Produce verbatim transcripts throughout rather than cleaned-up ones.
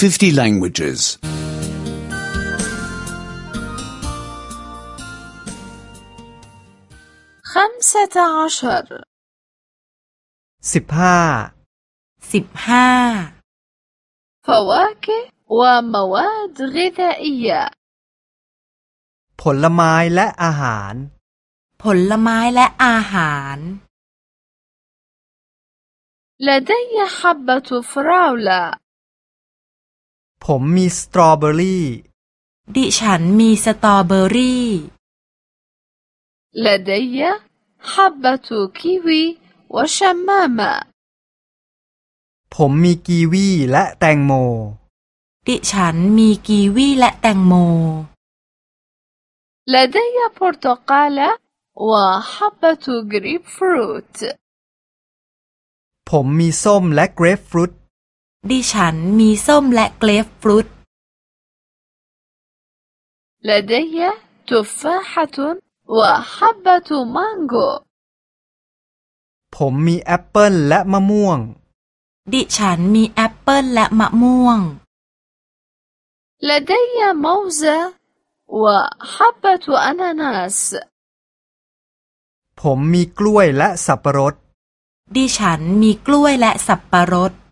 fifty languages. خمسة عشر สิบห้าสิบห้า فواكه ومواد غذائية ผลไม้และอาหารผลไม้และอาหาร لدي حبة فراولة ผมมีสตรอเบอรี่ดิฉันมีสตรอเบอรี่ لدي حبة كيوي وشمامة ผมมีกีวีและแตงโมดิฉันมีกีวีและแตงโม لدي برتقالة وحبة جريب فروت ผมมีส้มและเกรปฟรุตดิฉันมีส้มและเกรปฟรุต لدي تفاحة وحبة مانجو ผมมีแอปเปิลและมะม่วงดิฉันมีแอปเปิลและมะม่วง لدي موزة وحبة أناناس ผมมีกล้วยและสับปะรดดิฉันมีกล้วยและสับปะรด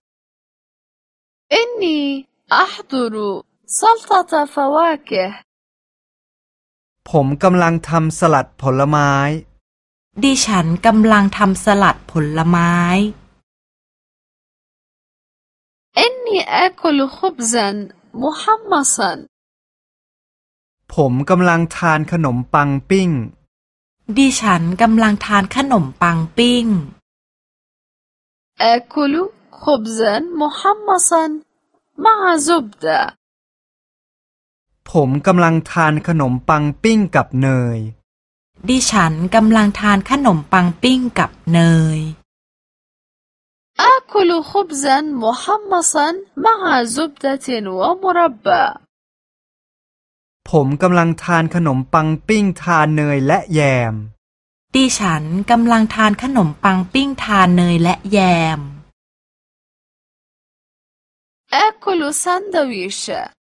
إني أحضر سلطة فواكه ผมกำลังทำสลัดผลไม้ดิฉันกำลังทำสลัดผลไม้ إني آكل خبزا محمصا ผมกำลังทานขนมปังปิ้งดิฉันกำลังทานขนมปังปิ้ง آكل خبزا محمصا مع زبدة ผมกำลังทานขนมปังปิ้งกับเนยดิฉันกำลังทานขนมปังปิ้งกับเนย آكل خبزا محمصا مع زبدة ومربى ผมกำลังทานขนมปังปิ้งทานเนยและแยมดิฉันกำลังทานขนมปังปิ้งทานเนยและแยม آكل ساندويش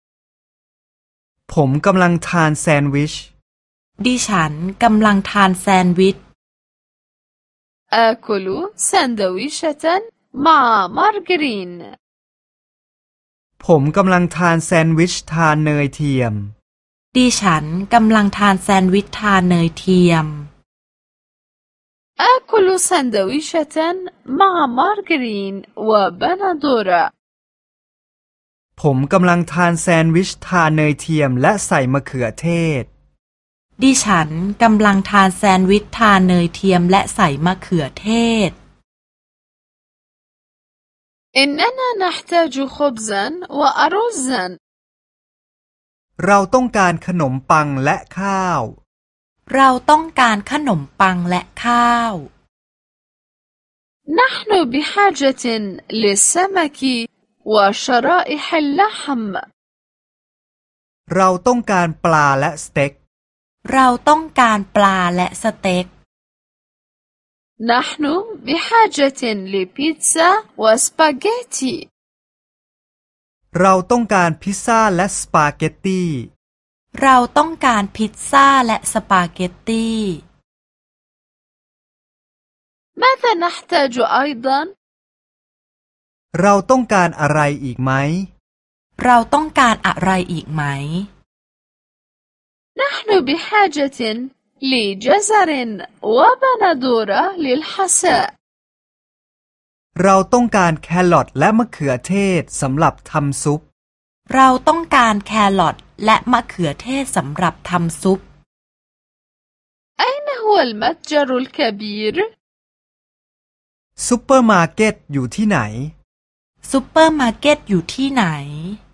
ผมกำลังทานแซนด์วิชดิฉันกำลังทานแซนด์วิช آكل ساندويشة مع مارغرين ผมกำลังทานแซนด์วิชทานเนยเทียมดิฉันกำลังทานแซนด์วิชทานเนยเทียม آكل ساندويشة مع مارغرين وبندورة ผมกำลังทานแซนด์วิชทานเนยเทียมและใส่มะเขือเทศดิฉันกำลังทานแซนด์วิชทานเนยเทียมและใส่มะเขือเทศ إننا نحتاج خبزا وأرزا เราต้องการขนมปังและข้าวเราต้องการขนมปังและข้าว نحن بحاجة للسمك وشرائح اللحم เราต้องการปลาและสเต็กเราต้องการปลาและสเต็ก نحن بحاجة لبيتزا وسباغيتي เราต้องการพิซซ่าและสปาเกตตีเราต้องการพิซซ่าและสปาเกตตี ماذا نحتاج أيضا เราต้องการอะไรอีกไหมเราต้องการอะไรอีกไหม نحن بحاجة لجزر وبندورة للحساء เราต้องการแครอทและมะเขือเทศสำหรับทำซุปเราต้องการแครอทและมะเขือเทศสำหรับทำซุป أين هو المتجر الكبير ซุปเปอร์มาร์เก็ตอยู่ที่ไหนซุปเปอร์มาร์เก็ตอยู่ที่ไหน